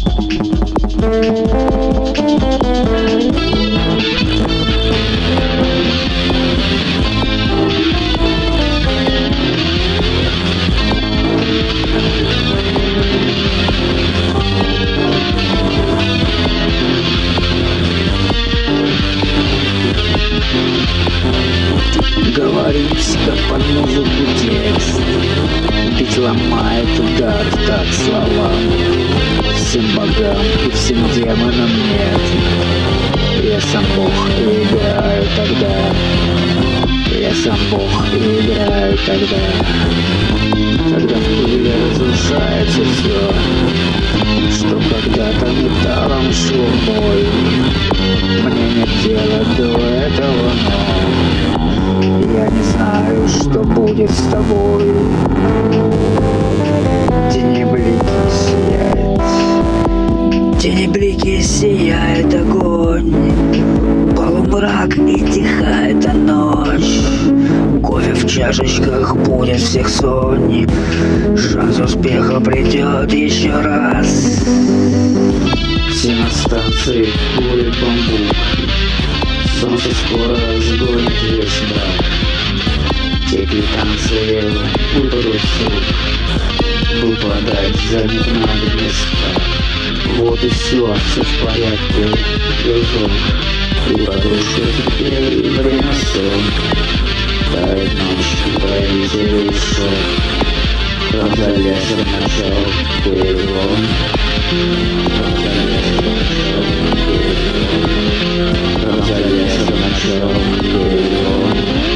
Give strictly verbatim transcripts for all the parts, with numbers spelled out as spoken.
Говорить, как под музыку текст, ведь ломает удар в так словам. Всем богам и всем демонам нет. Я сам Бог и играю тогда. Я сам Бог и играю тогда. Когда в пыли разрушается все, что когда-то металлом шло в бой. Мне нет дела до этого, но я не знаю, что будет с тобой. Тени блики сияет, тени блики сияет огонь. Полумрак и тихая ночь. Кофе в чашечках будет всех сонь. Шанс успеха придет еще раз. Все на станции курят бамбук. Солнце скоро сгонит весь мрак. Те квитанции будут сук выпадать за места. Вот и все, все в порядке, дружок. И подружка теперь время сон. Тает ночь, правитель ушел. Правда леса начал перелом. Правда леса начал перелом. Правда леса начал перелом.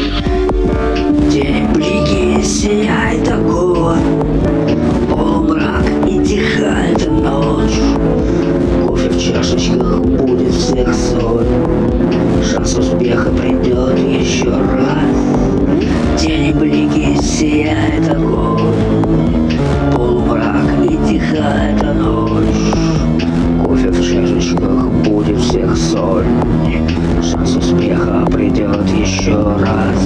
Тени блики сияет огонь. Полумрак и тихая ночь. Кофе в чашечках будет всех соль. Шанс успеха придет еще раз. Тени блики сияет огонь. Полумрак и тихая ночь. Кофе в чашечках будет всех соль. Шанс успеха придет еще раз.